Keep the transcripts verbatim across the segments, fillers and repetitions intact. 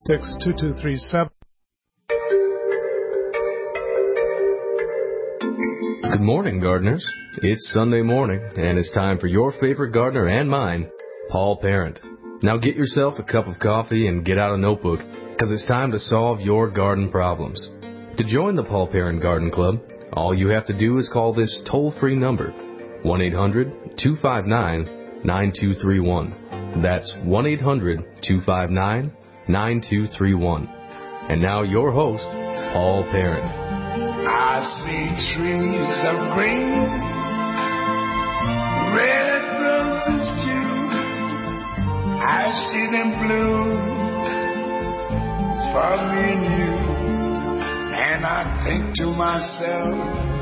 six two two three seven. Good morning, gardeners. It's Sunday morning, and it's time for your favorite gardener and mine, Paul Parent. Now get yourself a cup of coffee and get out a notebook, because it's time to solve your garden problems. To join the Paul Parent Garden Club, all you have to do is call this toll-free number, one eight hundred two five nine nine two three one. That's one eight hundred two five nine nine two three one. And now your host, Paul Parent. I see trees of green, red roses too. I see them bloom for me and you. And I think to myself,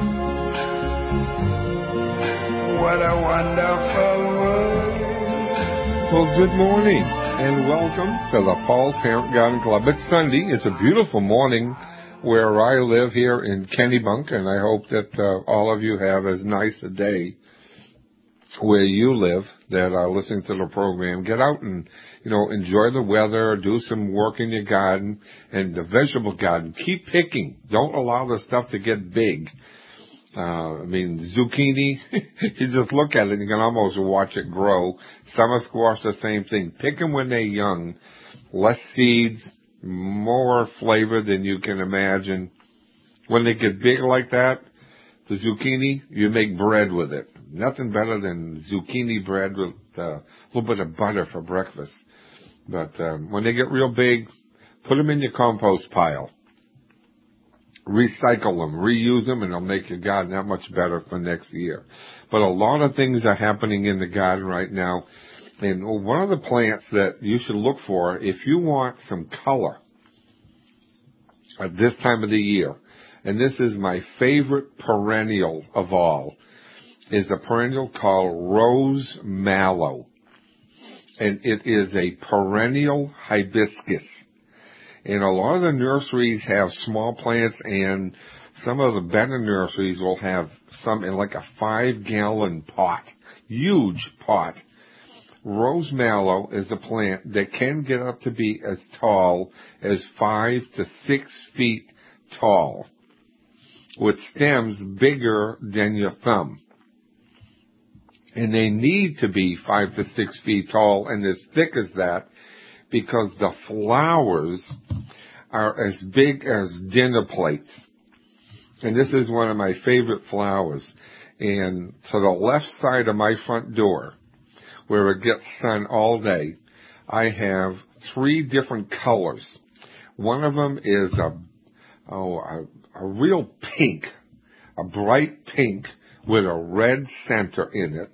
what a wonderful world. Well, good morning and welcome to the Paul Parent Garden Club. It's Sunday. It's a beautiful morning where I live here in Kennebunk, and I hope that uh, all of you have as nice a day where you live that are listening to the program. Get out and, you know, enjoy the weather, do some work in your garden and the vegetable garden. Keep picking. Don't allow the stuff to get big. Uh, I mean, zucchini, you just look at it and you can almost watch it grow. Summer squash, the same thing. Pick them when they're young. Less seeds, more flavor than you can imagine. When they get big like that, the zucchini, you make bread with it. Nothing better than zucchini bread with uh, a little bit of butter for breakfast. But um, when they get real big, put them in your compost pile. Recycle them, reuse them, and it'll make your garden that much better for next year. But a lot of things are happening in the garden right now. And one of the plants that you should look for, if you want some color at this time of the year, and this is my favorite perennial of all, is a perennial called rose mallow. And it is a perennial hibiscus. And a lot of the nurseries have small plants, and some of the better nurseries will have some in like a five-gallon pot, huge pot. Rose mallow is a plant that can get up to be as tall as five to six feet tall, with stems bigger than your thumb. And they need to be five to six feet tall and as thick as that because the flowers are as big as dinner plates. And this is one of my favorite flowers. And to the left side of my front door, where it gets sun all day, I have three different colors. One of them is a, oh, a, a real pink, a bright pink with a red center in it.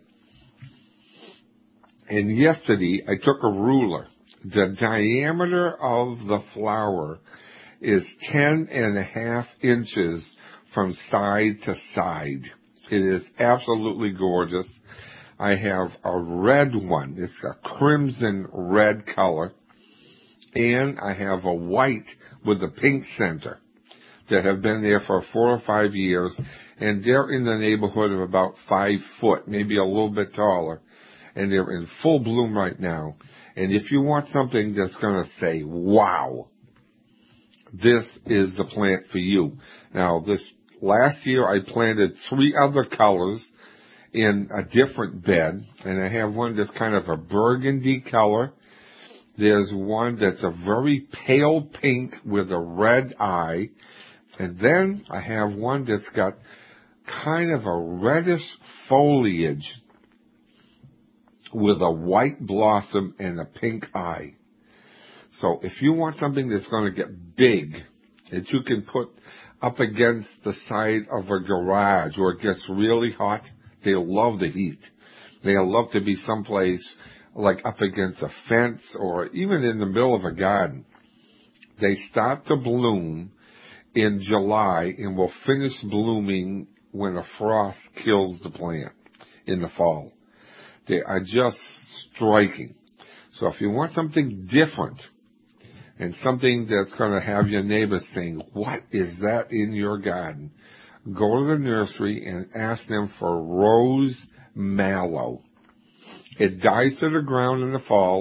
And yesterday, I took a ruler. The diameter of the flower is ten and a half inches from side to side. It is absolutely gorgeous. I have a red one. It's a crimson red color. And I have a white with a pink center that have been there for four or five years. And they're in the neighborhood of about five foot, maybe a little bit taller. And they're in full bloom right now. And if you want something that's going to say, wow, this is the plant for you. Now, this last year I planted three other colors in a different bed. And I have one that's kind of a burgundy color. There's one that's a very pale pink with a red eye. And then I have one that's got kind of a reddish foliage with a white blossom and a pink eye. So if you want something that's going to get big, that you can put up against the side of a garage where it gets really hot, they love the heat. They love to be someplace like up against a fence or even in the middle of a garden. They start to bloom in July and will finish blooming when a frost kills the plant in the fall. They are just striking. So if you want something different and something that's going to have your neighbors saying, what is that in your garden? Go to the nursery and ask them for rose mallow. It dies to the ground in the fall.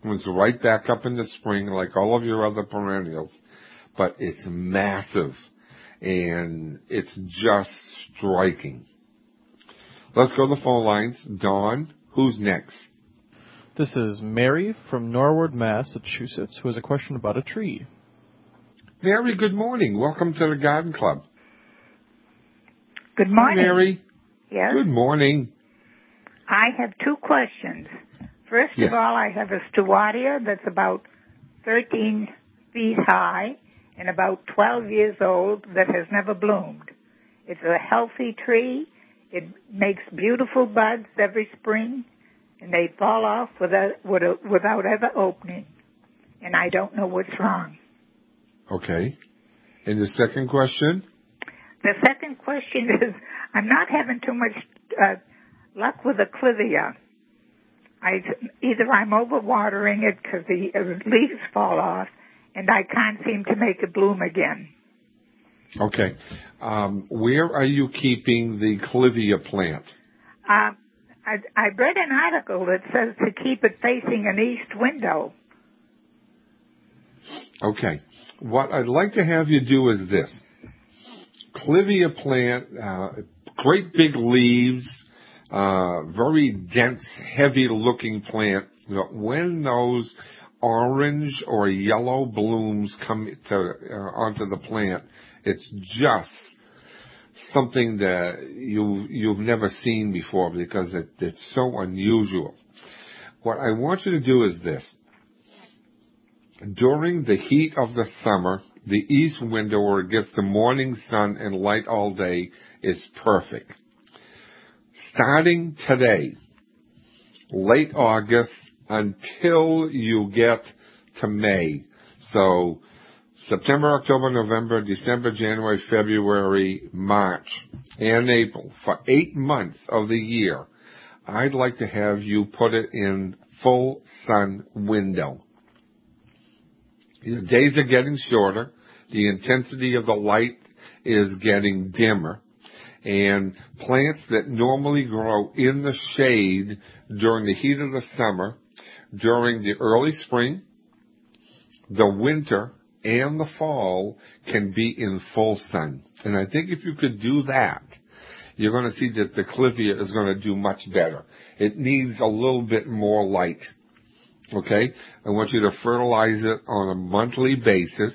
comes right back up in the spring like all of your other perennials, but it's massive and it's just striking. Let's go to the phone lines. Dawn, who's next? This is Mary from Norwood, Massachusetts, who has a question about a tree. Mary, good morning. Welcome to the Garden Club. Good morning. Hi, Mary. Yes? Good morning. I have two questions. First Yes. of all, I have a Stewartia that's about thirteen feet high and about twelve years old that has never bloomed. It's a healthy tree. It makes beautiful buds every spring, and they fall off without, without ever opening. And I don't know what's wrong. Okay. And the second question? The second question is, I'm not having too much uh, luck with the clivia. I, either I'm overwatering it because the uh, leaves fall off, and I can't seem to make it bloom again. Okay. Um, where are you keeping the clivia plant? Uh, I, I read an article that says to keep it facing an east window. Okay. What I'd like to have you do is this. Clivia plant, uh, great big leaves, uh, very dense, heavy-looking plant. But when those orange or yellow blooms come to, uh, onto the plant, it's just something that you, you've never seen before because it, it's so unusual. What I want you to do is this. During the heat of the summer, the east window where it gets the morning sun and light all day is perfect. Starting today, late August until you get to May. So September, October, November, December, January, February, March, and April, for eight months of the year, I'd like to have you put it in full sun window. The days are getting shorter. The intensity of the light is getting dimmer. And plants that normally grow in the shade during the heat of the summer, during the early spring, the winter, and the fall can be in full sun. And I think if you could do that, you're going to see that the clivia is going to do much better. It needs a little bit more light. Okay? I want you to fertilize it on a monthly basis.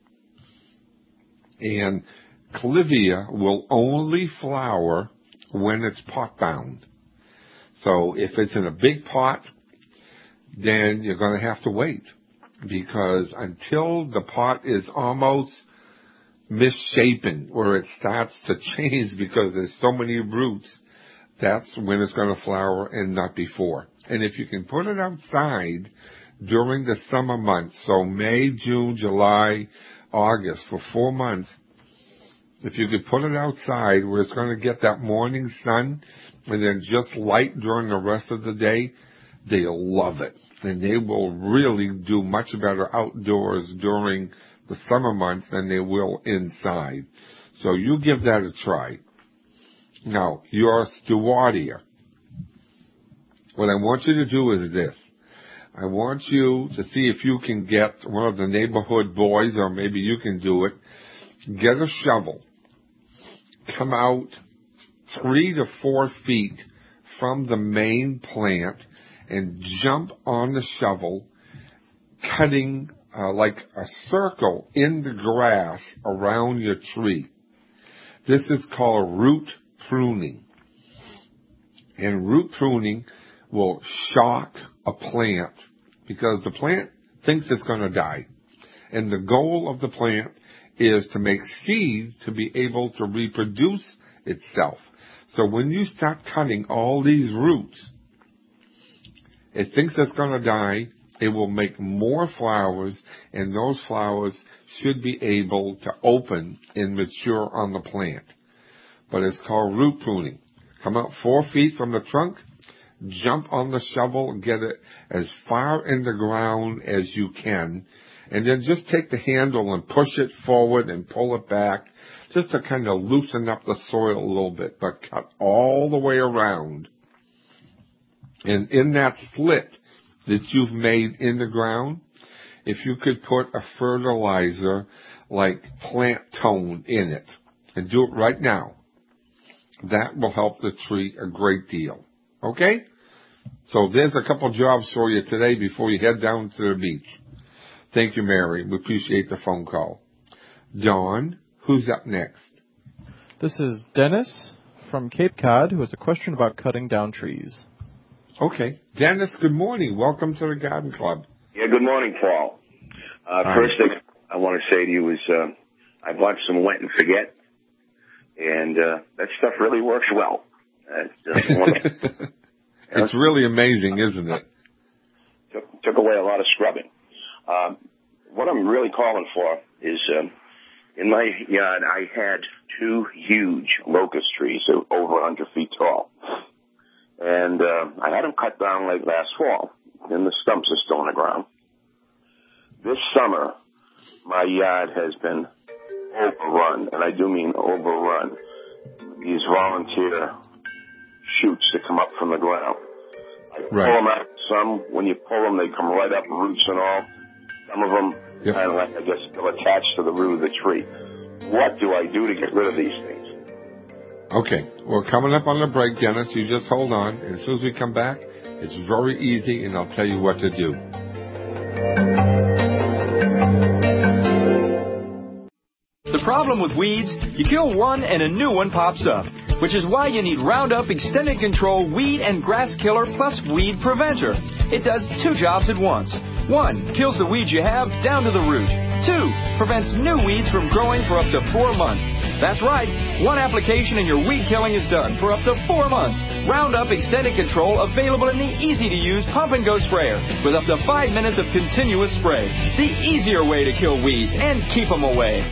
And clivia will only flower when it's pot bound. So if it's in a big pot, then you're going to have to wait. Because until the pot is almost misshapen, where it starts to change because there's so many roots, that's when it's going to flower and not before. And if you can put it outside during the summer months, so May, June, July, August, for four months, if you could put it outside where it's going to get that morning sun and then just light during the rest of the day, they'll love it. And they will really do much better outdoors during the summer months than they will inside. So you give that a try. Now, your Stewartia. What I want you to do is this. I want you to see if you can get one of the neighborhood boys, or maybe you can do it. Get a shovel. Come out three to four feet from the main plant and jump on the shovel, cutting uh, like a circle in the grass around your tree. This is called root pruning. And root pruning will shock a plant because the plant thinks it's going to die. And the goal of the plant is to make seed to be able to reproduce itself. So when you start cutting all these roots, it thinks it's going to die. It will make more flowers, and those flowers should be able to open and mature on the plant. But it's called root pruning. Come out four feet from the trunk, jump on the shovel, and get it as far in the ground as you can, and then just take the handle and push it forward and pull it back, just to kind of loosen up the soil a little bit, but cut all the way around. And in that slit, that you've made in the ground, if you could put a fertilizer like plant tone in it, and do it right now, that will help the tree a great deal. Okay? So there's a couple jobs for you today before you head down to the beach. Thank you, Mary. We appreciate the phone call. Dawn, who's up next? This is Dennis from Cape Cod, who has a question about cutting down trees. Okay. Dennis, good morning. Welcome to the Garden Club. Yeah, good morning, Paul. Uh, first thing I want to say to you is uh, I bought some Wet and Forget, and uh, that stuff really works well. Uh, it's really amazing, isn't it? Took, took away a lot of scrubbing. Um, what I'm really calling for is, um, in my yard, I had two huge locust trees over one hundred feet tall. And uh, I had them cut down late last fall, and the stumps are still on the ground. This summer, my yard has been overrun, and I do mean overrun. These volunteer shoots that come up from the ground. I pull right. them out. Some, when you pull them, they come right up, roots and all. Some of them yep. kind of like, I guess, still attached to the root of the tree. What do I do to get rid of these things? Okay, we're coming up on the break, Dennis. You just hold on. And as soon as we come back, it's very easy, and I'll tell you what to do. The problem with weeds, you kill one and a new one pops up, which is why you need Roundup Extended Control Weed and Grass Killer plus Weed Preventer. It does two jobs at once. One, kills the weeds you have down to the root. Two, prevents new weeds from growing for up to four months. That's right. One application and your weed killing is done for up to four months. Roundup Extended Control available in the easy-to-use Pump and Go sprayer with up to five minutes of continuous spray. The easier way to kill weeds and keep them away.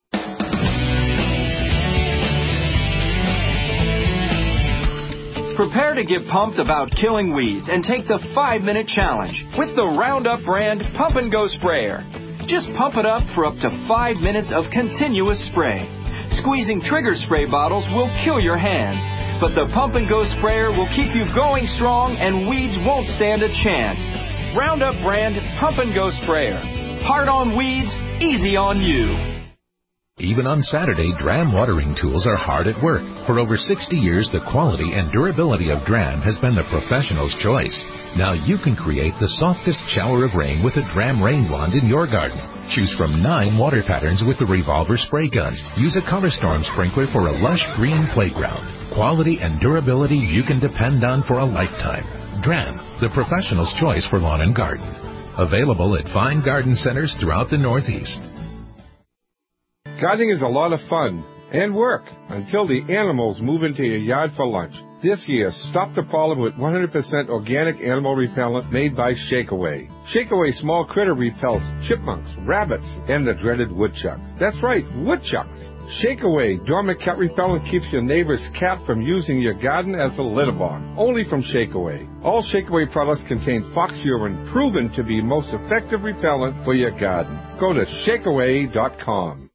Prepare to get pumped about killing weeds and take the five-minute challenge with the Roundup brand Pump and Go sprayer. Just pump it up for up to five minutes of continuous spray. Squeezing trigger spray bottles will kill your hands, but the Pump and Go sprayer will keep you going strong and weeds won't stand a chance. Roundup brand Pump and Go sprayer. Hard on weeds, easy on you. Even on Saturday, Dram watering tools are hard at work. For over sixty years, the quality and durability of Dram has been the professional's choice. Now you can create the softest shower of rain with a Dram rain wand in your garden. Choose from nine water patterns with the revolver spray gun. Use a Color Storm sprinkler for a lush green playground. Quality and durability you can depend on for a lifetime. Dram, the professional's choice for lawn and garden. Available at fine garden centers throughout the Northeast. Gardening is a lot of fun and work until the animals move into your yard for lunch. This year, stop the problem with one hundred percent organic animal repellent made by Shakeaway. Shakeaway small critter repels chipmunks, rabbits, and the dreaded woodchucks. That's right, woodchucks. Shakeaway dormant cat repellent keeps your neighbor's cat from using your garden as a litter box. Only from Shakeaway. All Shakeaway products contain fox urine, proven to be most effective repellent for your garden. Go to shakeaway dot com.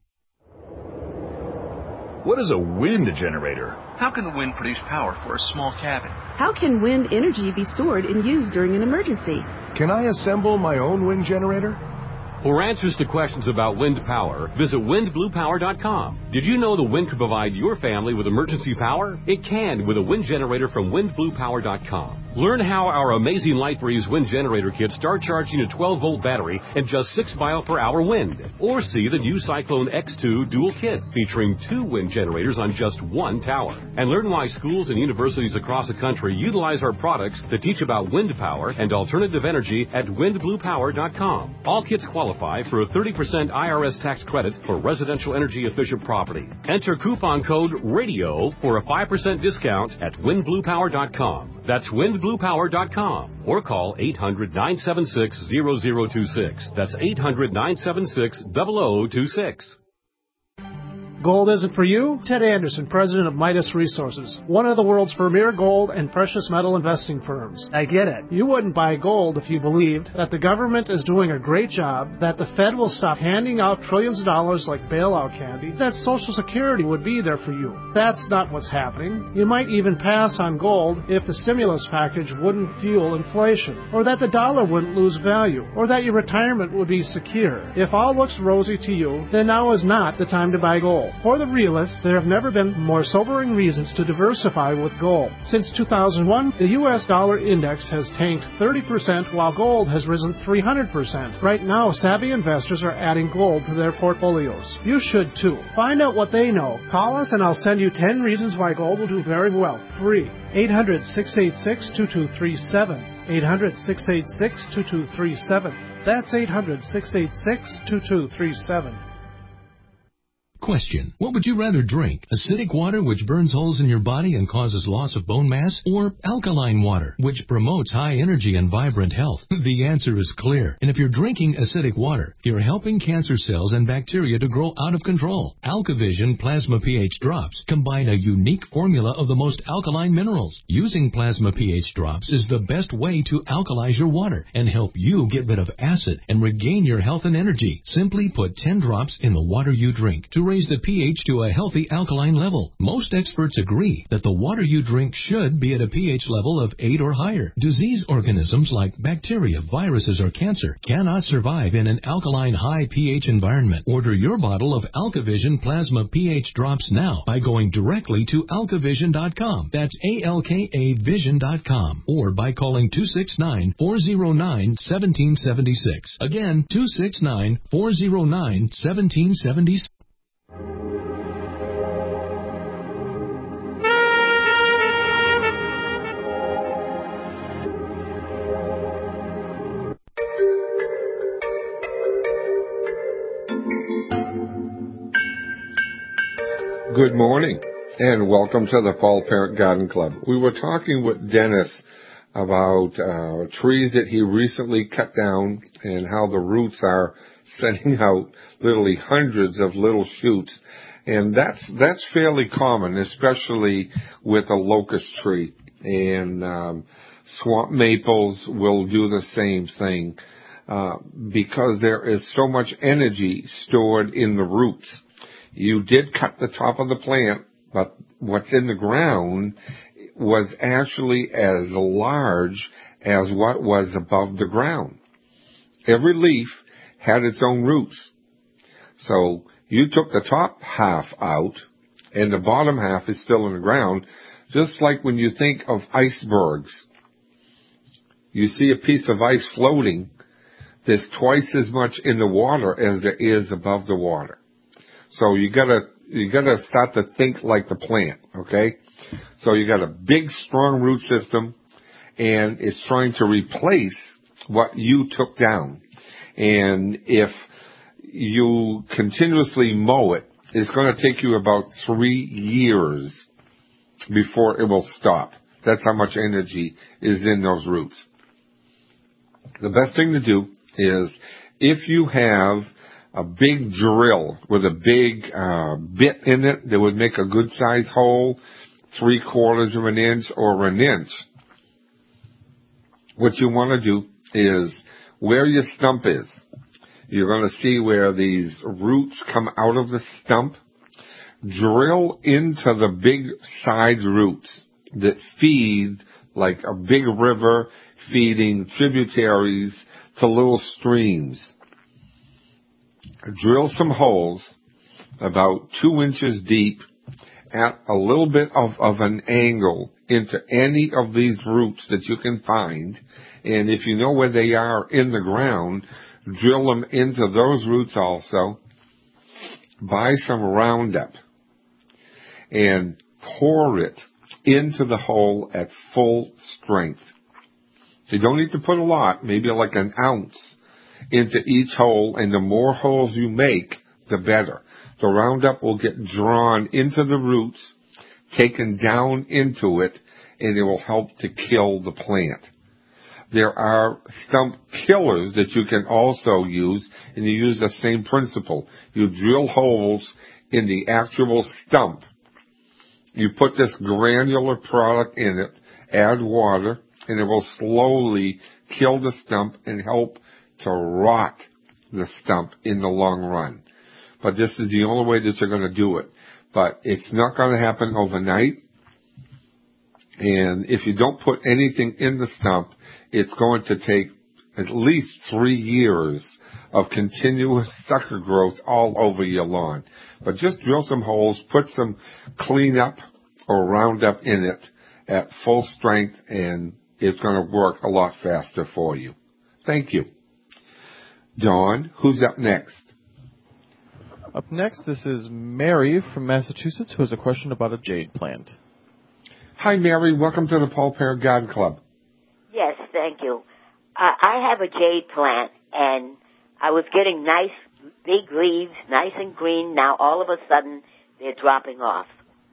What is a wind generator? How can the wind produce power for a small cabin? How can wind energy be stored and used during an emergency? Can I assemble my own wind generator? For answers to questions about wind power, visit wind blue power dot com. Did you know the wind could provide your family with emergency power? It can with a wind generator from wind blue power dot com. Learn how our amazing Light Breeze wind generator kits start charging a twelve volt battery and just six mile per hour wind. Or see the new Cyclone X two dual kit featuring two wind generators on just one tower. And learn why schools and universities across the country utilize our products that teach about wind power and alternative energy at wind blue power dot com. All kits qualify for a thirty percent I R S tax credit for residential energy efficient property. Enter coupon code RADIO for a five percent discount at wind blue power dot com. That's wind blue power dot com. Or call eight hundred, nine seven six, zero zero two six. That's eight hundred, nine seven six, zero zero two six. Gold isn't for you? Ted Anderson, president of Midas Resources, one of the world's premier gold and precious metal investing firms. I get it. You wouldn't buy gold if you believed that the government is doing a great job, that the Fed will stop handing out trillions of dollars like bailout candy, that Social Security would be there for you. That's not what's happening. You might even pass on gold if the stimulus package wouldn't fuel inflation, or that the dollar wouldn't lose value, or that your retirement would be secure. If all looks rosy to you, then now is not the time to buy gold. For the realist, there have never been more sobering reasons to diversify with gold. Since two thousand one, the U S dollar index has tanked thirty percent while gold has risen three hundred percent. Right now, savvy investors are adding gold to their portfolios. You should too. Find out what they know. Call us and I'll send you ten reasons why gold will do very well. Free. eight hundred, six eight six, two two three seven. eight hundred, six eight six, two two three seven. That's eight hundred, six eight six, two two three seven. Question. What would you rather drink? Acidic water, which burns holes in your body and causes loss of bone mass? Or alkaline water, which promotes high energy and vibrant health? The answer is clear. And if you're drinking acidic water, you're helping cancer cells and bacteria to grow out of control. AlkaVision Plasma pH Drops combine a unique formula of the most alkaline minerals. Using Plasma pH Drops is the best way to alkalize your water and help you get rid of acid and regain your health and energy. Simply put ten drops in the water you drink to raise the pH to a healthy alkaline level. Most experts agree that the water you drink should be at a pH level of eight or higher. Disease organisms like bacteria, viruses, or cancer cannot survive in an alkaline high pH environment. Order your bottle of AlkaVision Plasma pH Drops now by going directly to alka vision dot com. That's A L K A vision dot com. Or by calling two six nine, four zero nine, one seven seven six. Again, two six nine, four zero nine, one seven seven six. Good morning, and welcome to the Paul Parent Garden Club. We were talking with Dennis about uh, trees that he recently cut down and how the roots are sending out literally hundreds of little shoots. And that's that's fairly common, especially with a locust tree. And um, swamp maples will do the same thing uh, because there is so much energy stored in the roots. You did cut the top of the plant, but what's in the ground was actually as large as what was above the ground. Every leaf had its own roots. So you took the top half out, and the bottom half is still in the ground, just like when you think of icebergs. You see a piece of ice floating, there's twice as much in the water as there is above the water. So you gotta, you gotta start to think like the plant, okay? So you got a big, strong root system, and it's trying to replace what you took down. And if you continuously mow it, it's going to take you about three years before it will stop. That's how much energy is in those roots. The best thing to do is, if you have a big drill with a big uh, bit in it that would make a good size hole, three quarters of an inch or an inch, what you want to do is, where your stump is, you're going to see where these roots come out of the stump. Drill into the big side roots that feed like a big river feeding tributaries to little streams. Drill some holes about two inches deep at a little bit of, of an angle into any of these roots that you can find. And if you know where they are in the ground, drill them into those roots also. Buy some Roundup and pour it into the hole at full strength. So you don't need to put a lot, maybe like an ounce into each hole, and the more holes you make, the better. The Roundup will get drawn into the roots, taken down into it, and it will help to kill the plant. There are stump killers that you can also use, and you use the same principle. You drill holes in the actual stump. You put this granular product in it, add water, and it will slowly kill the stump and help to rot the stump in the long run. But this is the only way that you're going to do it. But it's not going to happen overnight. And if you don't put anything in the stump, it's going to take at least three years of continuous sucker growth all over your lawn. But just drill some holes, put some cleanup or Roundup in it at full strength, and it's going to work a lot faster for you. Thank you. Dawn, who's up next? Up next, this is Mary from Massachusetts, who has a question about a jade plant. Hi, Mary. Welcome to the Paul Parent Garden Club. Yes, thank you. Uh, I have a jade plant, and I was getting nice big leaves, nice and green. Now, all of a sudden, they're dropping off.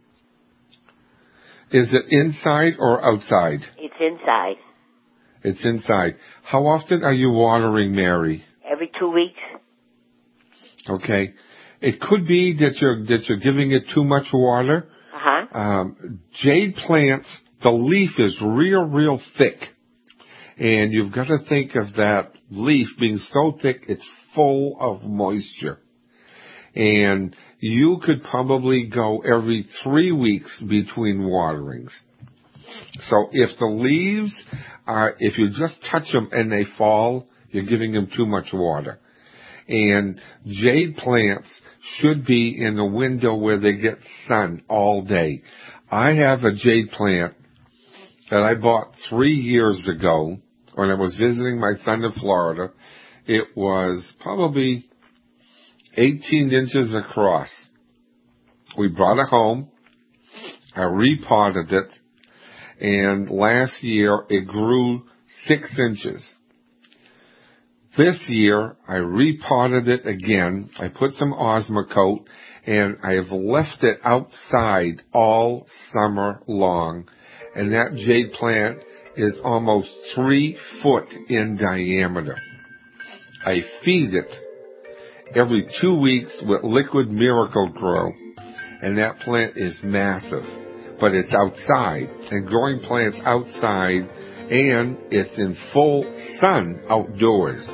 Is it inside or outside? It's inside. It's inside. How often are you watering, Mary? Every two weeks. Okay. It could be that you're that you're giving it too much water. Uh-huh. Um, jade plants, the leaf is real, real thick. And you've got to think of that leaf being so thick it's full of moisture. And you could probably go every three weeks between waterings. So if the leaves are, if you just touch them and they fall, you're giving them too much water. And jade plants should be in a window where they get sun all day. I have a jade plant that I bought three years ago when I was visiting my son in Florida. It was probably eighteen inches across. We brought it home. I repotted it. And last year it grew six inches. This year, I repotted it again. I put some Osmocote, and I have left it outside all summer long. And that jade plant is almost three foot in diameter. I feed it every two weeks with liquid Miracle-Gro, and that plant is massive. But it's outside, and growing plants outside, and it's in full sun outdoors.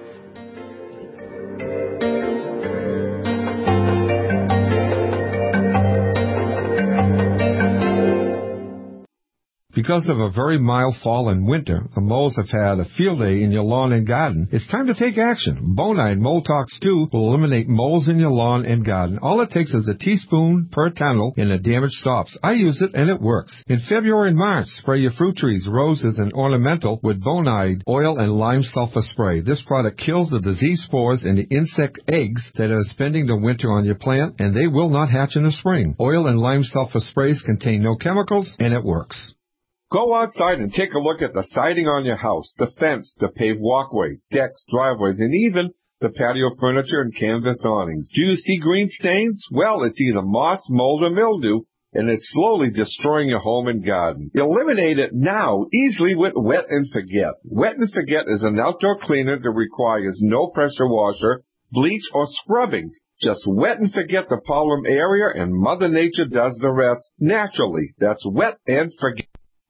Because of a very mild fall and winter, the moles have had a field day in your lawn and garden. It's time to take action. Bonide Mole Tox two will eliminate moles in your lawn and garden. All it takes is a teaspoon per tunnel and the damage stops. I use it and it works. In February and March, spray your fruit trees, roses, and ornamental with Bonide oil and lime sulfur spray. This product kills the disease spores and the insect eggs that are spending the winter on your plant, and they will not hatch in the spring. Oil and lime sulfur sprays contain no chemicals, and it works. Go outside and take a look at the siding on your house, the fence, the paved walkways, decks, driveways, and even the patio furniture and canvas awnings. Do you see green stains? Well, it's either moss, mold, or mildew, and it's slowly destroying your home and garden. Eliminate it now, easily with Wet and Forget. Wet and Forget is an outdoor cleaner that requires no pressure washer, bleach, or scrubbing. Just wet and forget the problem area, and Mother Nature does the rest naturally. That's Wet and Forget.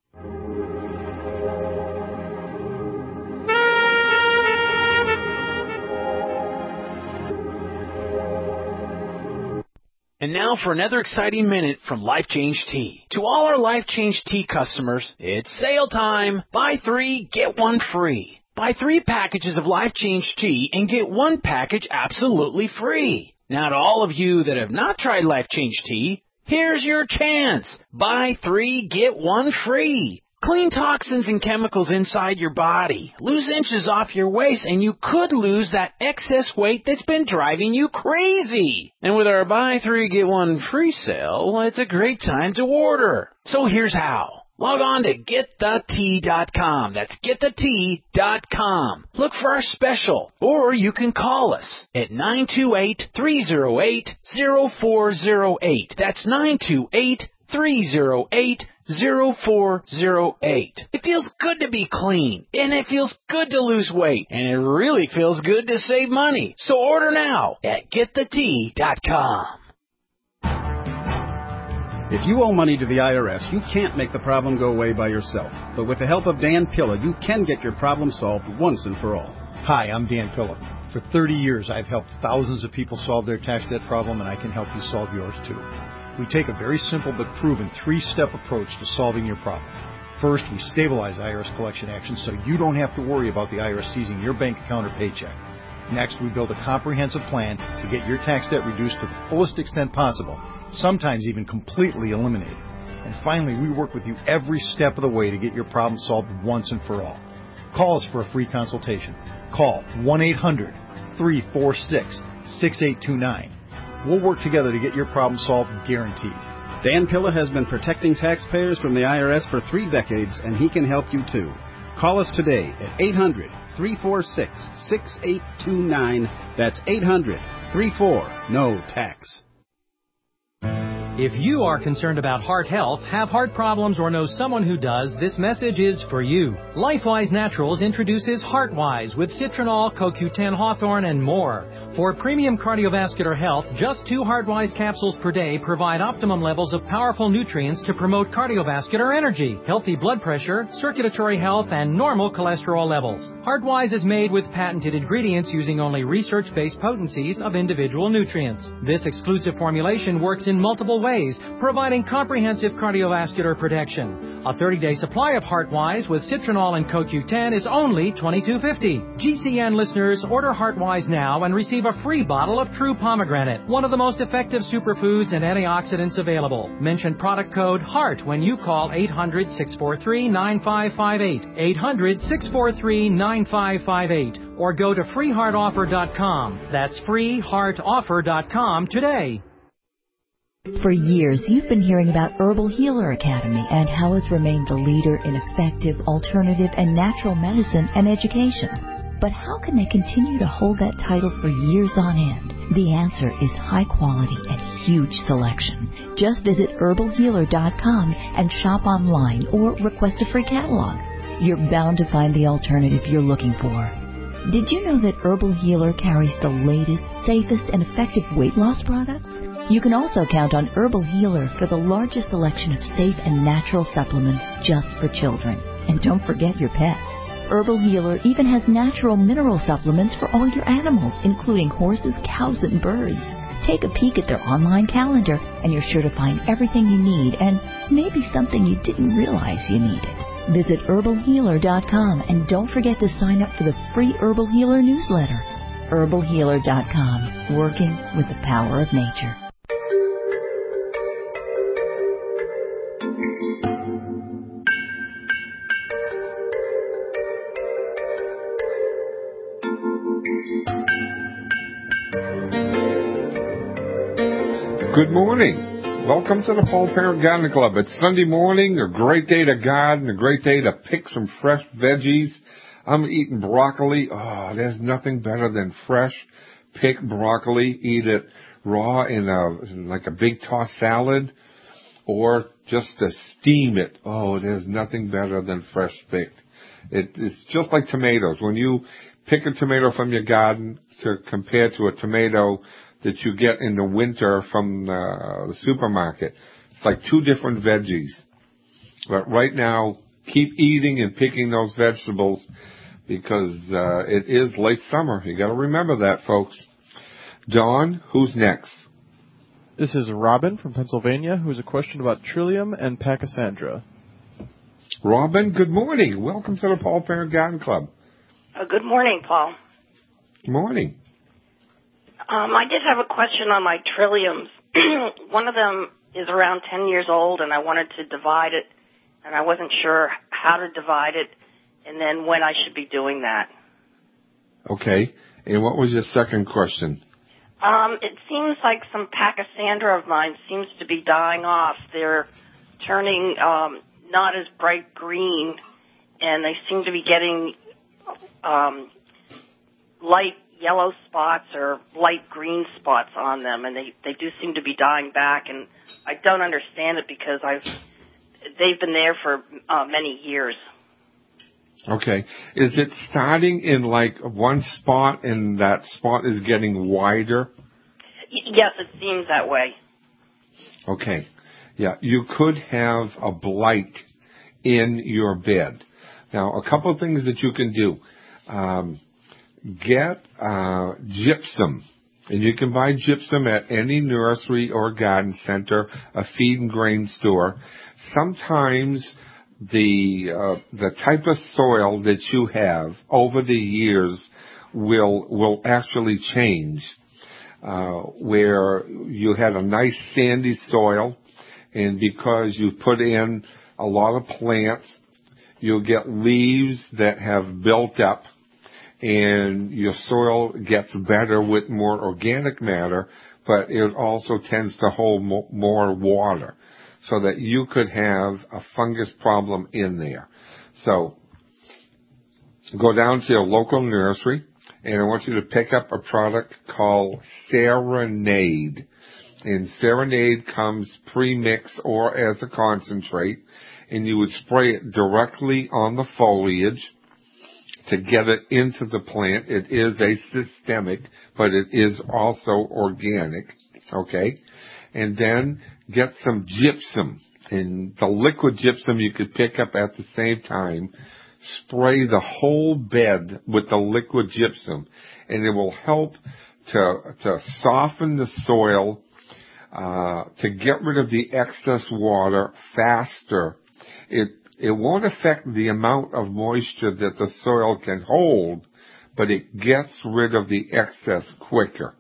And now for another exciting minute from Life Change Tea. To all our Life Change Tea customers, it's sale time. Buy three, get one free. Buy three packages of Life Change Tea and get one package absolutely free. Now to all of you that have not tried Life Change Tea, here's your chance. Buy three, get one free. Clean toxins and chemicals inside your body. Lose inches off your waist, and you could lose that excess weight that's been driving you crazy. And with our buy three, get one free sale, it's a great time to order. So here's how. Log on to get the tea dot com. That's get the tea dot com. Look for our special, or you can call us at nine two eight, three oh eight, oh four oh eight. That's nine two eight, three oh eight, oh four oh eight. It feels good to be clean, and it feels good to lose weight, and it really feels good to save money. So order now at get the tea dot com. If you owe money to the I R S, you can't make the problem go away by yourself. But with the help of Dan Pilla, you can get your problem solved once and for all. Hi, I'm Dan Pilla. For thirty years, I've helped thousands of people solve their tax debt problem, and I can help you solve yours too. We take a very simple but proven three-step approach to solving your problem. First, we stabilize I R S collection actions so you don't have to worry about the I R S seizing your bank account or paycheck. Next, we build a comprehensive plan to get your tax debt reduced to the fullest extent possible, sometimes even completely eliminated. And finally, we work with you every step of the way to get your problem solved once and for all. Call us for a free consultation. Call one eight hundred, three four six, six eight two nine. We'll work together to get your problem solved, guaranteed. Dan Pilla has been protecting taxpayers from the I R S for three decades, and he can help you too. Call us today at eight hundred, three four six, six eight two nine. That's eight hundred, three four, N O tax. If you are concerned about heart health, have heart problems, or know someone who does, this message is for you. LifeWise Naturals introduces HeartWise with citronal, C O Q ten Hawthorne, and more. For premium cardiovascular health, just two HeartWise capsules per day provide optimum levels of powerful nutrients to promote cardiovascular energy, healthy blood pressure, circulatory health, and normal cholesterol levels. HeartWise is made with patented ingredients using only research-based potencies of individual nutrients. This exclusive formulation works in multiple ways. Ways, providing comprehensive cardiovascular protection. A thirty-day supply of HeartWise with citronal and C O Q ten is only twenty-two fifty. G C N listeners, order HeartWise now and receive a free bottle of True Pomegranate, one of the most effective superfoods and antioxidants available. Mention product code HEART when you call eight hundred, six four three, nine five five eight, eight hundred, six four three, nine five five eight, or go to free heart offer dot com. That's free heart offer dot com today. For years, you've been hearing about Herbal Healer Academy and how it's remained the leader in effective, alternative, and natural medicine and education. But how can they continue to hold that title for years on end? The answer is high quality and huge selection. Just visit herbal healer dot com and shop online or request a free catalog. You're bound to find the alternative you're looking for. Did you know that Herbal Healer carries the latest, safest, and effective weight loss products? You can also count on Herbal Healer for the largest selection of safe and natural supplements just for children. And don't forget your pets. Herbal Healer even has natural mineral supplements for all your animals, including horses, cows, and birds. Take a peek at their online calendar, and you're sure to find everything you need and maybe something you didn't realize you needed. Visit herbal healer dot com and don't forget to sign up for the free Herbal Healer newsletter. herbal healer dot com, working with the power of nature. Good morning. Welcome to the Paul Parent Gardening Club. It's Sunday morning, a great day to garden, a great day to pick some fresh veggies. I'm eating broccoli. Oh, there's nothing better than fresh picked broccoli. Eat it raw in a in like a big tossed salad, or just to steam it. Oh, there's nothing better than fresh picked. It, it's just like tomatoes. When you pick a tomato from your garden to compare to a tomato that you get in the winter from uh, the supermarket, it's like two different veggies. But right now, keep eating and picking those vegetables because uh, it is late summer. You got to remember that, folks. Dawn, who's next? This is Robin from Pennsylvania, who has a question about Trillium and Pachysandra. Robin, good morning. Welcome to the Paul Parent Garden Club. Uh, good morning, Paul. Good morning. Um, I did have a question on my trilliums. One of them is around ten years old, and I wanted to divide it, and I wasn't sure how to divide it and then when I should be doing that. Okay. And what was your second question? Um, it seems like some Pachysandra of mine seems to be dying off. They're turning um, not as bright green, and they seem to be getting um, light yellow spots or light green spots on them, and they, they do seem to be dying back, and I don't understand it because I've they've been there for uh, many years. Okay. Is it starting in like one spot and that spot is getting wider? Y- yes, it seems that way. Okay. Yeah, you could have a blight in your bed. Now, a couple of things that you can do. Um, get uh, gypsum. And you can buy gypsum at any nursery or garden center, a feed and grain store. Sometimes the uh, the type of soil that you have over the years will will actually change. Uh, where you had a nice sandy soil, and because you put in a lot of plants, you'll get leaves that have built up, and your soil gets better with more organic matter, but it also tends to hold mo- more water, so that you could have a fungus problem in there. So go down to your local nursery, and I want you to pick up a product called Serenade. And Serenade comes pre-mixed or as a concentrate, and you would spray it directly on the foliage to get it into the plant. It is a systemic, but it is also organic, okay? And then get some gypsum, and the liquid gypsum you could pick up at the same time. Spray the whole bed with the liquid gypsum, and it will help to to soften the soil, uh, to get rid of the excess water faster. It it won't affect the amount of moisture that the soil can hold, but it gets rid of the excess quicker.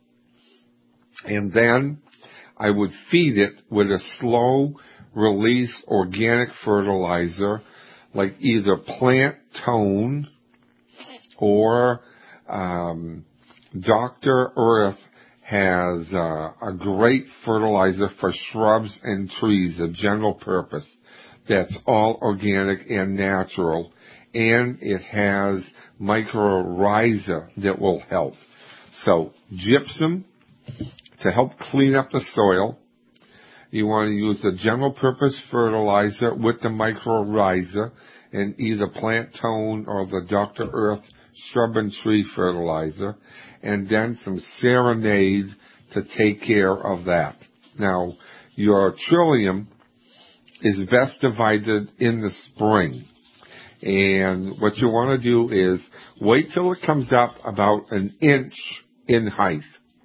And then I would feed it with a slow release organic fertilizer, like either Plant Tone or um, Doctor Earth has uh, a great fertilizer for shrubs and trees, a general purpose, that's all organic and natural, and it has mycorrhiza that will help. So gypsum to help clean up the soil. You want to use a general purpose fertilizer with the mycorrhiza, and either Plant Tone or the Doctor Earth shrub and tree fertilizer, and then some Serenade to take care of that. Now, your Trillium is best divided in the spring. And what you want to do is wait till it comes up about an inch in height.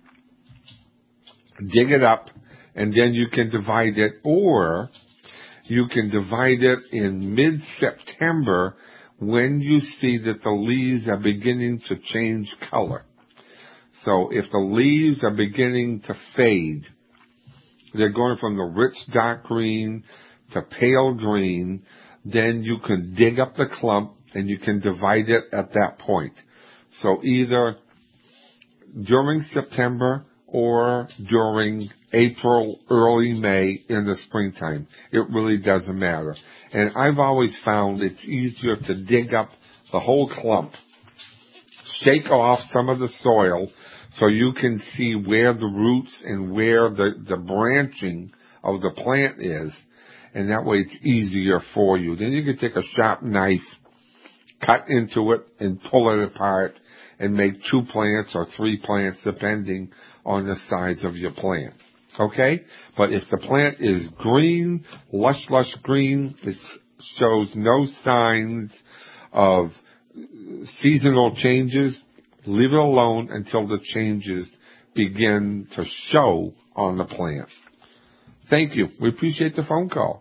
Dig it up, and then you can divide it, or you can divide it in mid-September when you see that the leaves are beginning to change color. So if the leaves are beginning to fade, they're going from the rich dark green to pale green, then you can dig up the clump and you can divide it at that point. So either during September or during April, early May in the springtime. It really doesn't matter. And I've always found it's easier to dig up the whole clump, shake off some of the soil so you can see where the roots and where the, the branching of the plant is, and that way it's easier for you. Then you can take a sharp knife, cut into it, and pull it apart, and make two plants or three plants depending on the size of your plant. Okay? But if the plant is green, lush, lush green, it shows no signs of seasonal changes, leave it alone until the changes begin to show on the plant. Thank you. We appreciate the phone call.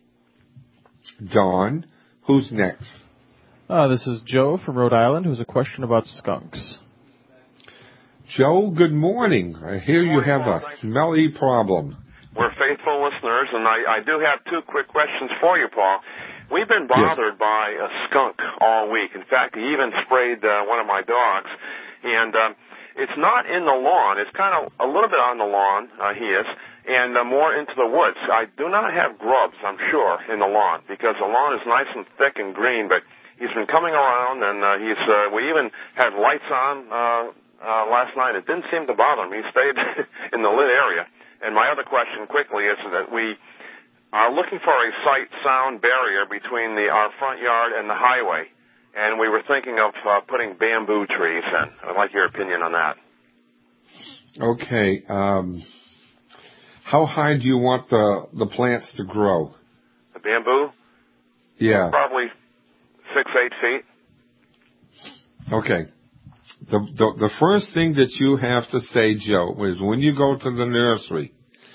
Dawn, who's next? Uh, this is Joe from Rhode Island, who has a question about skunks. Joe, good morning. I hear you have a smelly problem. We're faithful listeners, and I, I do have two quick questions for you, Paul. We've been bothered yes. by a skunk all week. In fact, he even sprayed uh, one of my dogs. And um, it's not in the lawn. It's kind of a little bit on the lawn, uh, he is, and uh, more into the woods. I do not have grubs, I'm sure, in the lawn, because the lawn is nice and thick and green, but he's been coming around, and uh, he's. Uh, we even had lights on uh, uh, last night. It didn't seem to bother him. He stayed in the lit area. And my other question quickly is that we are looking for a sight sound barrier between the, our front yard and the highway, and we were thinking of uh, putting bamboo trees in. I'd like your opinion on that. Okay. Um, How high do you want the, the plants to grow? The bamboo? Yeah. Probably six, eight feet. Okay. The, the the first thing that you have to say, Joe, is when you go to the nursery,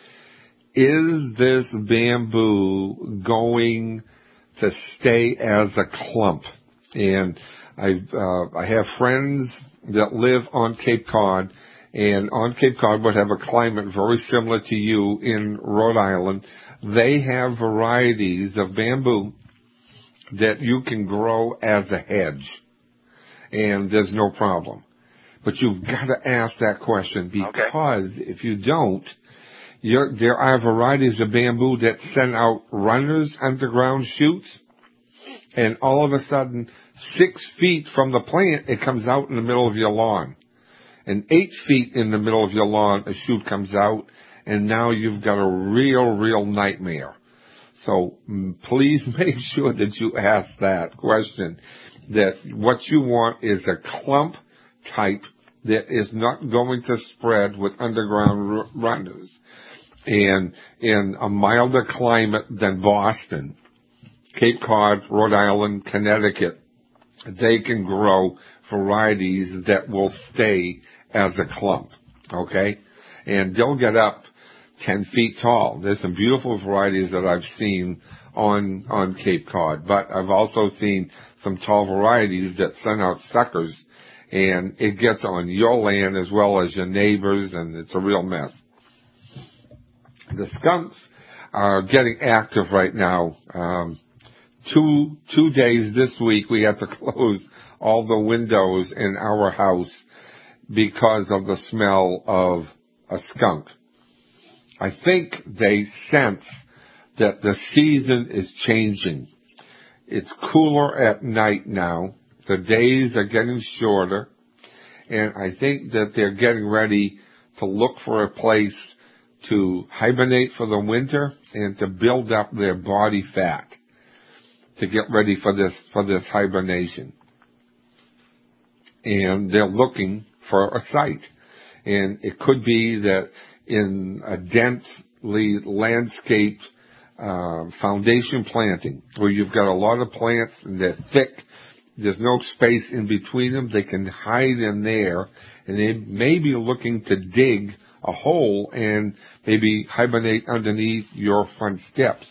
is this bamboo going to stay as a clump? And I uh, I have friends that live on Cape Cod, and on Cape Cod would have a climate very similar to you in Rhode Island. They have varieties of bamboo that you can grow as a hedge, and there's no problem. But you've got to ask that question, because okay. if you don't, you're, there are varieties of bamboo that send out runners, underground shoots, and all of a sudden, six feet from the plant, it comes out in the middle of your lawn. And eight feet in the middle of your lawn, a shoot comes out, and now you've got a real, real nightmare. So mm, please make sure that you ask that question, that what you want is a clump type that is not going to spread with underground r- runners. And in a milder climate than Boston, Cape Cod, Rhode Island, Connecticut, they can grow varieties that will stay as a clump, okay? And they'll get up ten feet tall. There's some beautiful varieties that I've seen on on Cape Cod, but I've also seen some tall varieties that send out suckers, and it gets on your land as well as your neighbors, and it's a real mess. The skunks are getting active right now. Um, two two days this week we had to close all the windows in our house because of the smell of a skunk. I think they sense that the season is changing. It's cooler at night now. The days are getting shorter. And I think that they're getting ready to look for a place to hibernate for the winter and to build up their body fat to get ready for this, for this hibernation. And they're looking for a site. And it could be that in a densely landscaped uh, foundation planting, where you've got a lot of plants and they're thick, there's no space in between them, they can hide in there, and they may be looking to dig a hole and maybe hibernate underneath your front steps.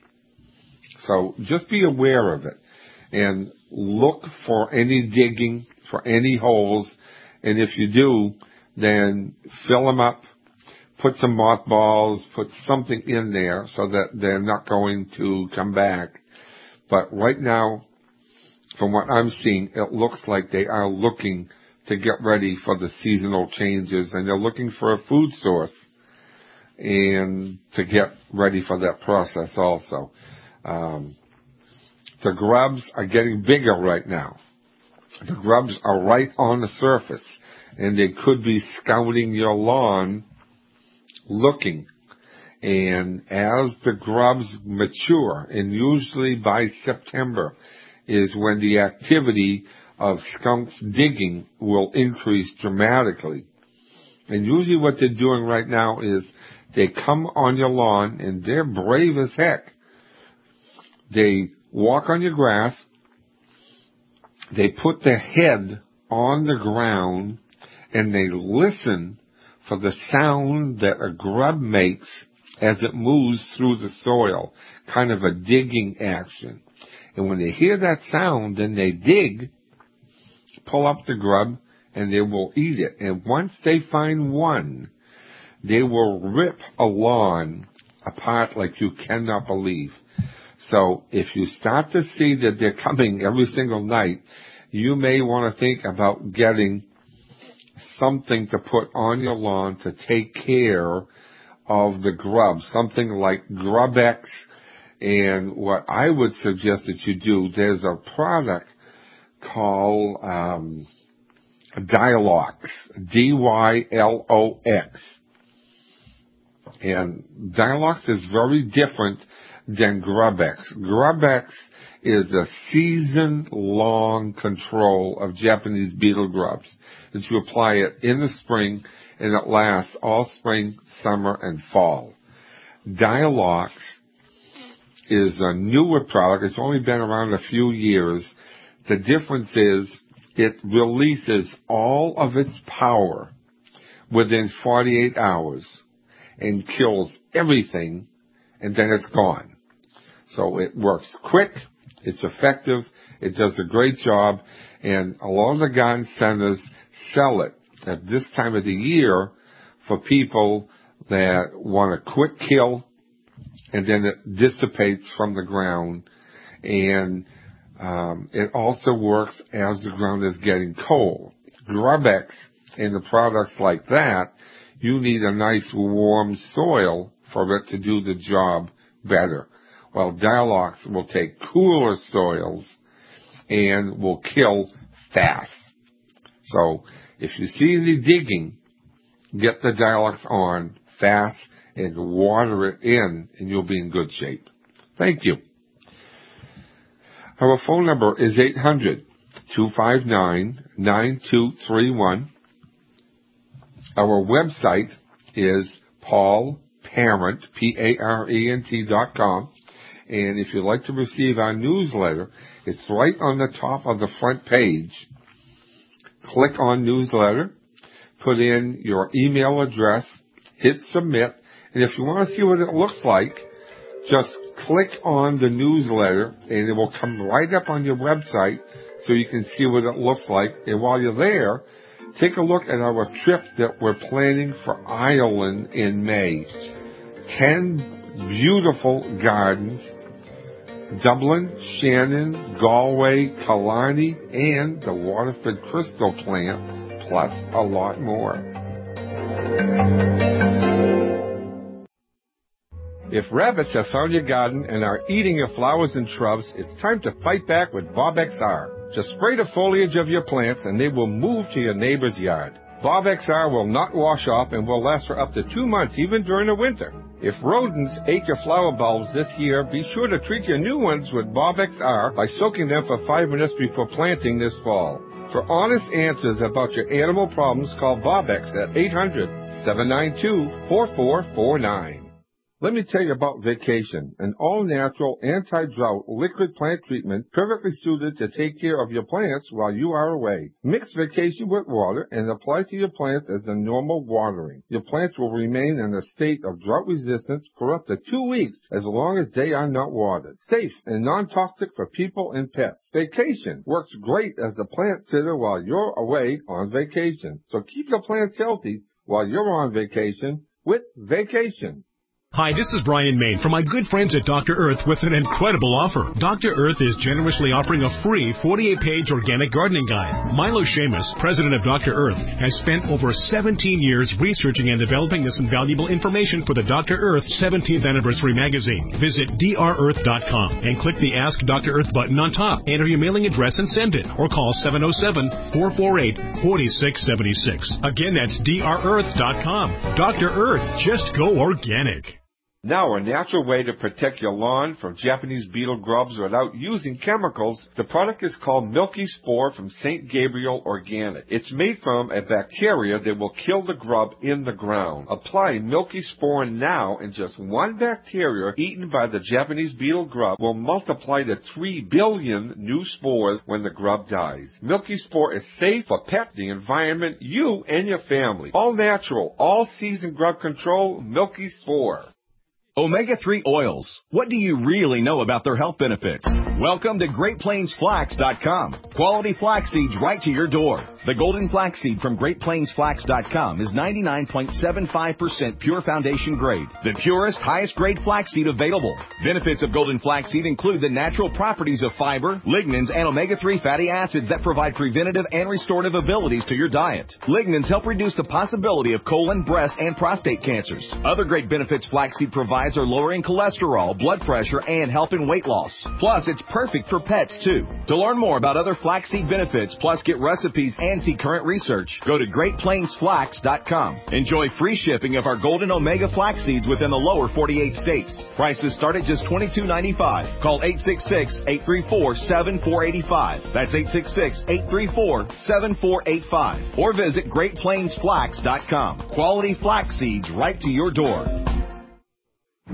So just be aware of it and look for any digging, for any holes, and if you do, then fill them up. Put some mothballs, put something in there so that they're not going to come back. But right now, from what I'm seeing, it looks like they are looking to get ready for the seasonal changes, and they're looking for a food source and to get ready for that process also. Um, the grubs are getting bigger right now. The grubs are right on the surface, and they could be scouting your lawn looking. And as the grubs mature, and usually by September is when the activity of skunks digging will increase dramatically. And usually what they're doing right now is they come on your lawn, and they're brave as heck. They walk on your grass, they put their head on the ground, and they listen for the sound that a grub makes as it moves through the soil, kind of a digging action. And when they hear that sound, then they dig, pull up the grub, and they will eat it. And once they find one, they will rip a lawn apart like you cannot believe. So if you start to see that they're coming every single night, you may want to think about getting something to put on your lawn to take care of the grubs, something like GrubX. And what I would suggest that you do, there's a product called um, Dylox, D Y L O X. And Dylox is very different than GrubX. GrubX is a season-long control of Japanese beetle grubs that you apply it in the spring, and it lasts all spring, summer, and fall. Dialox is a newer product. It's only been around a few years. The difference is it releases all of its power within forty-eight hours and kills everything, and then it's gone. So it works quick, it's effective, it does a great job, and a lot of the garden centers sell it at this time of the year for people that want a quick kill, and then it dissipates from the ground. And um, it also works as the ground is getting cold. GrubEx and the products like that, you need a nice warm soil for it to do the job better. While Dialox will take cooler soils and will kill fast. So if you see any digging, get the Dialox on fast and water it in, and you'll be in good shape. Thank you. Our phone number is eight hundred, two five nine, nine two three one. Our website is Paul Parent, P A R E N T dot com. And if you'd like to receive our newsletter, it's right on the top of the front page. Click on newsletter, put in your email address, hit submit, and if you want to see what it looks like, just click on the newsletter and it will come right up on your website so you can see what it looks like. And while you're there, take a look at our trip that we're planning for Ireland in May. Ten beautiful gardens, Dublin, Shannon, Galway, Killarney, and the Waterford Crystal Plant, plus a lot more. If rabbits have found your garden and are eating your flowers and shrubs, it's time to fight back with Bob X R. Just spray the foliage of your plants and they will move to your neighbor's yard. Bob X R will not wash off and will last for up to two months, even during the winter. If rodents ate your flower bulbs this year, be sure to treat your new ones with Bob X R by soaking them for five minutes before planting this fall. For honest answers about your animal problems, call Bob X at eight hundred, seven nine two, four four four nine. Let me tell you about Vacation, an all-natural, anti-drought liquid plant treatment perfectly suited to take care of your plants while you are away. Mix Vacation with water and apply to your plants as a normal watering. Your plants will remain in a state of drought resistance for up to two weeks as long as they are not watered. Safe and non-toxic for people and pets. Vacation works great as a plant sitter while you're away on vacation. So keep your plants healthy while you're on vacation with Vacation. Hi, this is Brian Main from my good friends at Doctor Earth with an incredible offer. Doctor Earth is generously offering a free forty-eight page organic gardening guide. Milo Seamus, president of Doctor Earth, has spent over seventeen years researching and developing this invaluable information for the Doctor Earth seventeenth Anniversary magazine. Visit D R earth dot com and click the Ask Doctor Earth button on top. Enter your mailing address and send it, or call seven oh seven, four four eight, four six seven six. Again, that's D R earth dot com. Doctor Earth, just go organic. Now, a natural way to protect your lawn from Japanese beetle grubs without using chemicals. The product is called Milky Spore from Saint Gabriel Organic. It's made from a bacteria that will kill the grub in the ground. Apply Milky Spore now, and just one bacteria eaten by the Japanese beetle grub will multiply to three billion new spores when the grub dies. Milky Spore is safe for pet, the environment, you, and your family. All natural, all season grub control, Milky Spore. Omega three oils. What do you really know about their health benefits? Welcome to Great Plains Flax dot com. Quality flax seeds right to your door. The golden flaxseed from Great Plains Flax dot com is ninety-nine point seven five percent pure foundation grade, the purest, highest grade flaxseed available. Benefits of golden flaxseed include the natural properties of fiber, lignans, and omega three fatty acids that provide preventative and restorative abilities to your diet. Lignans help reduce the possibility of colon, breast, and prostate cancers. Other great benefits flaxseed provides are lowering cholesterol, blood pressure, and helping weight loss. Plus, it's perfect for pets, too. To learn more about other flaxseed benefits, plus get recipes and see current research, go to Great Plains Flax dot com. Enjoy free shipping of our golden omega flax seeds within the lower forty-eight states. Prices start at just twenty-two ninety-five. Call eight six six, eight three four, seven four eight five. That's eight six six, eight three four, seven four eight five. Or visit Great Plains Flax dot com. Quality flax seeds right to your door.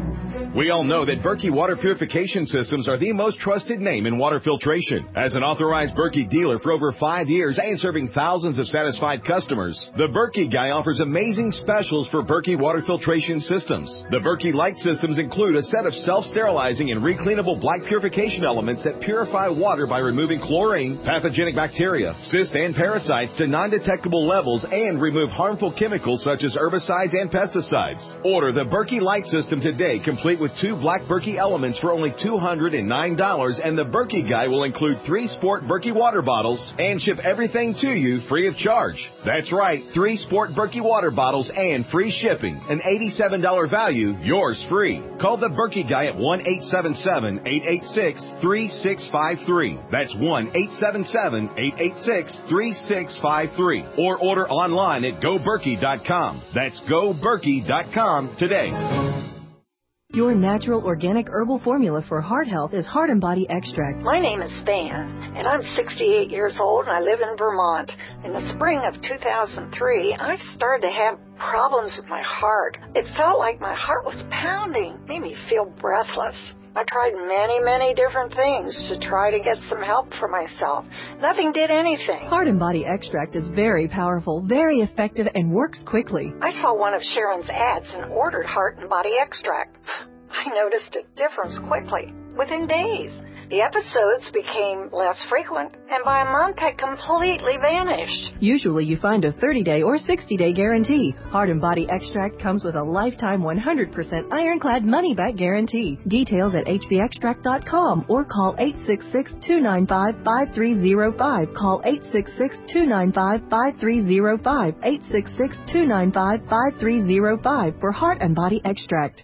We all know that Berkey water purification systems are the most trusted name in water filtration. As an authorized Berkey dealer for over five years and serving thousands of satisfied customers, the Berkey Guy offers amazing specials for Berkey water filtration systems. The Berkey Light systems include a set of self-sterilizing and recleanable black purification elements that purify water by removing chlorine, pathogenic bacteria, cysts, and parasites to non-detectable levels and remove harmful chemicals such as herbicides and pesticides. Order the Berkey Light system today, complete with two black Berkey elements for only two hundred nine dollars, and the Berkey Guy will include three Sport Berkey water bottles and ship everything to you free of charge. That's right, three Sport Berkey water bottles and free shipping. An eighty-seven dollars value, yours free. Call the Berkey Guy at one eight seven seven, eight eight six, three six five three. That's one eight seven seven, eight eight six, three six five three. Or order online at go berkey dot com. That's go berkey dot com today. Your natural organic herbal formula for heart health is Heart and Body Extract. My name is Van, and I'm sixty-eight years old, and I live in Vermont. In the spring of two thousand three, I started to have problems with my heart. It felt like my heart was pounding, made me feel breathless. I tried many, many different things to try to get some help for myself. Nothing did anything. Heart and Body Extract is very powerful, very effective, and works quickly. I saw one of Sharon's ads and ordered Heart and Body Extract. I noticed a difference quickly, within days. The episodes became less frequent, and by a month had completely vanished. Usually you find a thirty-day or sixty-day guarantee. Heart and Body Extract comes with a lifetime one hundred percent ironclad money-back guarantee. Details at h b extract dot com or call eight six six, two nine five, five three zero five. Call eight six six, two nine five, five three zero five. eight six six, two nine five, five three zero five for Heart and Body Extract.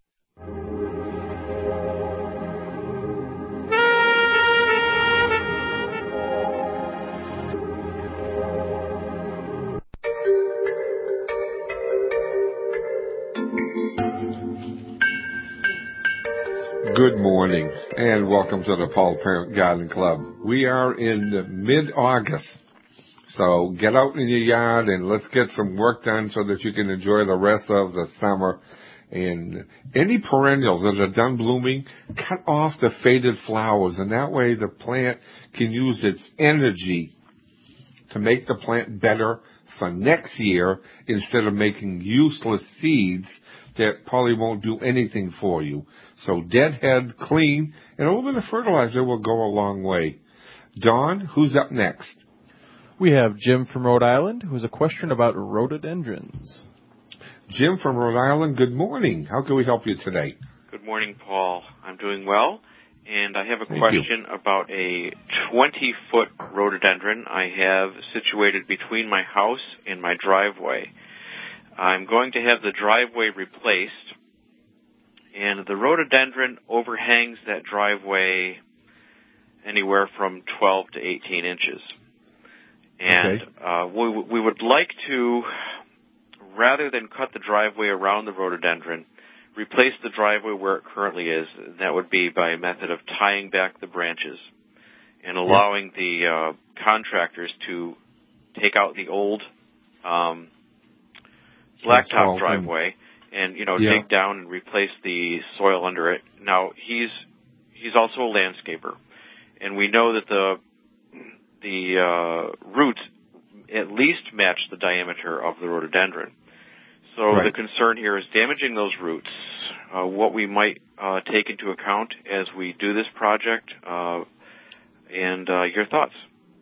Good morning, and welcome to the Paul Parent Garden Club. We are in mid-August, so get out in your yard and let's get some work done so that you can enjoy the rest of the summer. And any perennials that are done blooming, cut off the faded flowers, and that way the plant can use its energy to make the plant better for next year instead of making useless seeds that probably won't do anything for you. So deadhead, clean, and a little bit of fertilizer will go a long way. Don, who's up next? We have Jim from Rhode Island, who has a question about rhododendrons. Jim from Rhode Island, good morning. How can we help you today? Good morning, Paul. I'm doing well, and I have a Thank question you. about a twenty-foot rhododendron I have situated between my house and my driveway. I'm going to have the driveway replaced, and the rhododendron overhangs that driveway anywhere from twelve to eighteen inches. And okay. uh, we, we would like to, rather than cut the driveway around the rhododendron, replace the driveway where it currently is. That would be by a method of tying back the branches and allowing yeah. the uh, contractors to take out the old um, blacktop driveway and, you know, yeah. dig down and replace the soil under it. Now, he's he's also a landscaper, and we know that the the uh, roots at least match the diameter of the rhododendron. So right. the concern here is damaging those roots. Uh, what we might uh, take into account as we do this project, uh, and uh, your thoughts.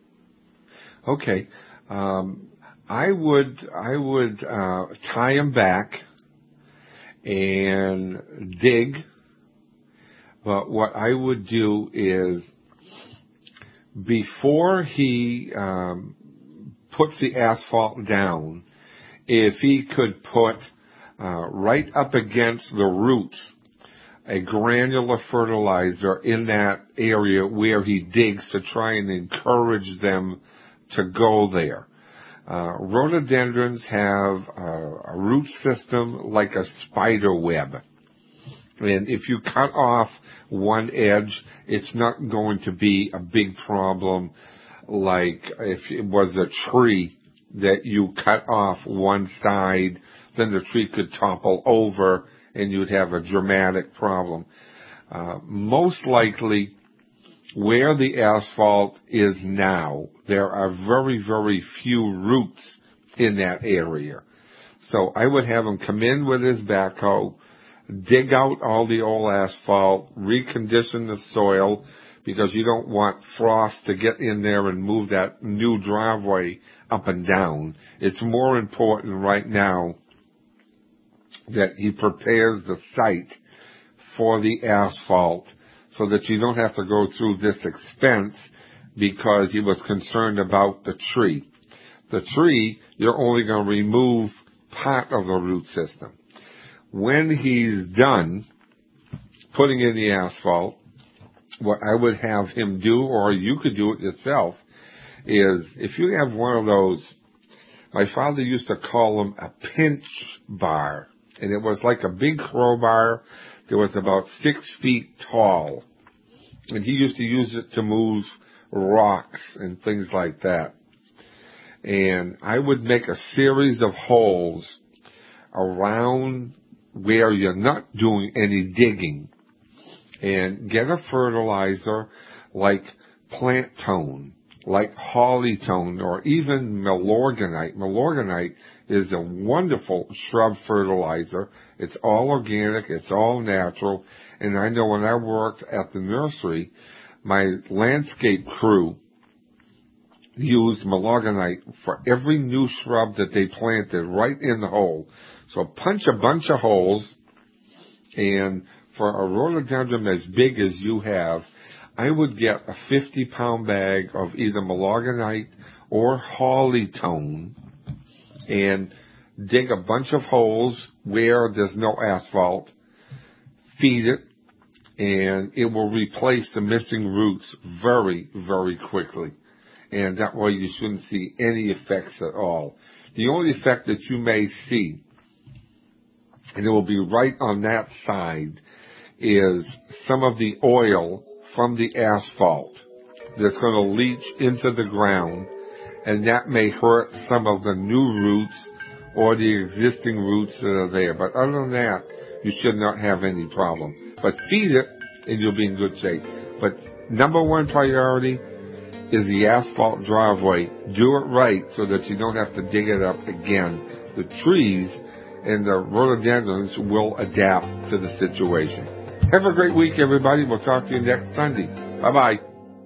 Okay. Um, I would I would uh, tie him back and dig, but what I would do is before he um, puts the asphalt down, if he could put uh, right up against the roots a granular fertilizer in that area where he digs to try and encourage them to go there. Uh, rhododendrons have uh, a root system like a spider web. And if you cut off one edge, it's not going to be a big problem like if it was a tree that you cut off one side then the tree could topple over and you'd have a dramatic problem. Uh, most likely, where the asphalt is now, there are very, very few roots in that area. So I would have him come in with his backhoe, dig out all the old asphalt, recondition the soil, because you don't want frost to get in there and move that new driveway up and down. It's more important right now that he prepares the site for the asphalt so that you don't have to go through this expense because he was concerned about the tree. The tree, you're only going to remove part of the root system. When he's done putting in the asphalt, what I would have him do, or you could do it yourself, is if you have one of those, my father used to call them a pinch bar, and it was like a big crowbar that was about six feet tall, and he used to use it to move rocks and things like that. And I would make a series of holes around where you're not doing any digging, and get a fertilizer like plant tone, like holly tone, or even Milorganite. Milorganite is a wonderful shrub fertilizer. It's all organic, it's all natural, and I know when I worked at the nursery, my landscape crew used Milorganite for every new shrub that they planted right in the hole. So punch a bunch of holes, and for a rhododendron as big as you have, I would get a fifty pound bag of either Milorganite or holly tone and dig a bunch of holes where there's no asphalt, feed it, and it will replace the missing roots very, very quickly. And that way you shouldn't see any effects at all. The only effect that you may see, and it will be right on that side, is some of the oil from the asphalt that's going to leach into the ground, and that may hurt some of the new roots or the existing roots that are there. But other than that, you should not have any problem. But feed it, and you'll be in good shape. But number one priority is the asphalt driveway. Do it right so that you don't have to dig it up again. The trees and the rhododendrons will adapt to the situation. Have a great week, everybody. We'll talk to you next Sunday. Bye-bye.